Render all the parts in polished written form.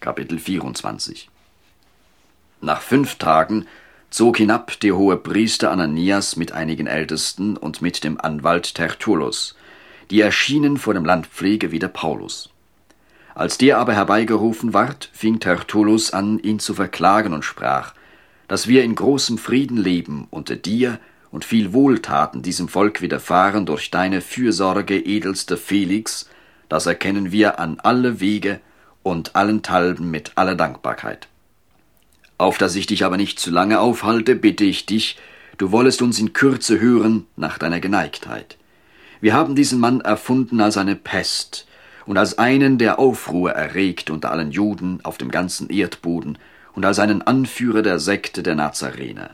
Kapitel 24. Nach 5 Tagen zog hinab der Hohepriester Ananias mit einigen Ältesten und mit dem Anwalt Tertullus, die erschienen vor dem Landpfleger wider Paulus. Als der aber herbeigerufen ward, fing Tertullus an, ihn zu verklagen und sprach, dass wir in großem Frieden leben unter dir und viel Wohltaten diesem Volk widerfahren durch deine Fürsorge, edelster Felix, das erkennen wir an alle Wege und allenthalben mit aller Dankbarkeit. Auf dass ich dich aber nicht zu lange aufhalte, bitte ich dich, du wollest uns in Kürze hören nach deiner Geneigtheit. Wir haben diesen Mann erfunden als eine Pest und als einen, der Aufruhr erregt unter allen Juden auf dem ganzen Erdboden und als einen Anführer der Sekte der Nazarener.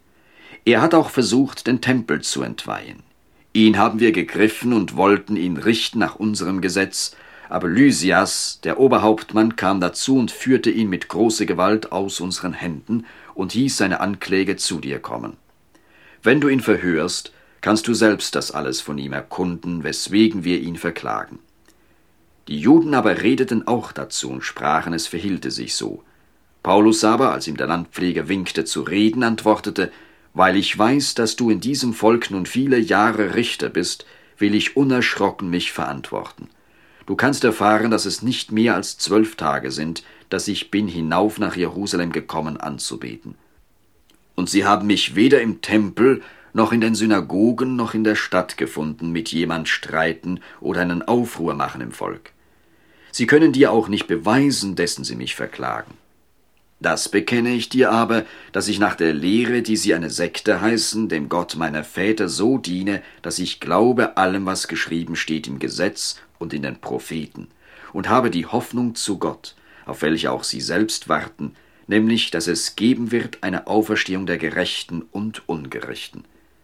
Er hat auch versucht, den Tempel zu entweihen. Ihn haben wir gegriffen und wollten ihn richten nach unserem Gesetz, aber Lysias, der Oberhauptmann, kam dazu und führte ihn mit großer Gewalt aus unseren Händen und hieß seine Ankläger zu dir kommen. Wenn du ihn verhörst, kannst du selbst das alles von ihm erkunden, weswegen wir ihn verklagen. Die Juden aber redeten auch dazu und sprachen, es verhielte sich so. Paulus aber, als ihm der Landpfleger winkte zu reden, antwortete, weil ich weiß, dass du in diesem Volk nun viele Jahre Richter bist, will ich unerschrocken mich verantworten. Du kannst erfahren, dass es nicht mehr als 12 Tage sind, dass ich bin hinauf nach Jerusalem gekommen anzubeten. Und sie haben mich weder im Tempel, noch in den Synagogen, noch in der Stadt gefunden, mit jemand streiten oder einen Aufruhr machen im Volk. Sie können dir auch nicht beweisen, dessen sie mich verklagen. Das bekenne ich dir aber, dass ich nach der Lehre, die sie eine Sekte heißen, dem Gott meiner Väter so diene, dass ich glaube allem, was geschrieben steht im Gesetz und in den Propheten, und habe die Hoffnung zu Gott, auf welche auch sie selbst warten, nämlich, dass es geben wird eine Auferstehung der Gerechten und Ungerechten.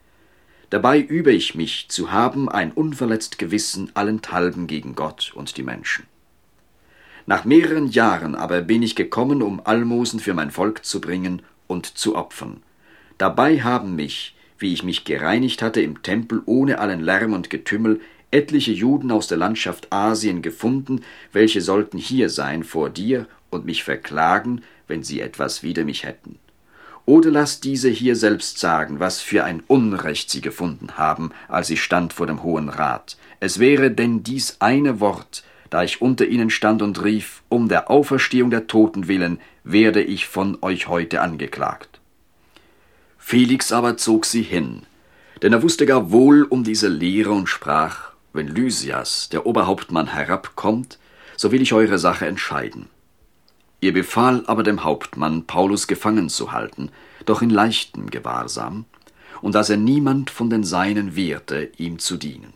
Dabei übe ich mich, zu haben ein unverletzt Gewissen allenthalben gegen Gott und die Menschen. Nach mehreren Jahren aber bin ich gekommen, um Almosen für mein Volk zu bringen und zu opfern. Dabei haben mich, wie ich mich gereinigt hatte im Tempel ohne allen Lärm und Getümmel, etliche Juden aus der Landschaft Asien gefunden, welche sollten hier sein vor dir und mich verklagen, wenn sie etwas wider mich hätten. Oder lass diese hier selbst sagen, was für ein Unrecht sie gefunden haben, als ich stand vor dem Hohen Rat. Es wäre denn dies eine Wort, da ich unter ihnen stand und rief, um der Auferstehung der Toten willen, werde ich von euch heute angeklagt. Felix aber zog sie hin, denn er wusste gar wohl um diese Lehre und sprach, wenn Lysias, der Oberhauptmann, herabkommt, so will ich eure Sache entscheiden. Er befahl aber dem Hauptmann, Paulus gefangen zu halten, doch in leichtem Gewahrsam, und dass er niemand von den Seinen wehrte, ihm zu dienen.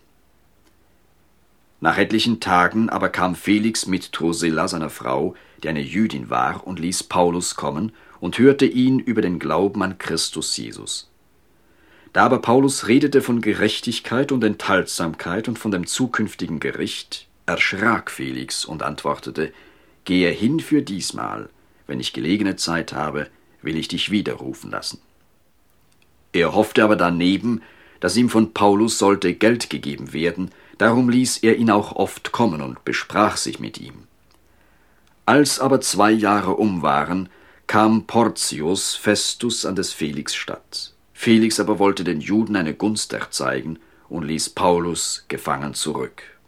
Nach etlichen Tagen aber kam Felix mit Drusilla, seiner Frau, die eine Jüdin war, und ließ Paulus kommen und hörte ihn über den Glauben an Christus Jesus. Da aber Paulus redete von Gerechtigkeit und Enthaltsamkeit und von dem zukünftigen Gericht, erschrak Felix und antwortete, Gehe hin für diesmal, wenn ich gelegene Zeit habe, will ich dich widerrufen lassen. Er hoffte aber daneben, dass ihm von Paulus sollte Geld gegeben werden, darum ließ er ihn auch oft kommen und besprach sich mit ihm. Als aber 2 Jahre um waren, kam Porcius Festus an des Felix statt. Felix aber wollte den Juden eine Gunst erzeigen und ließ Paulus gefangen zurück.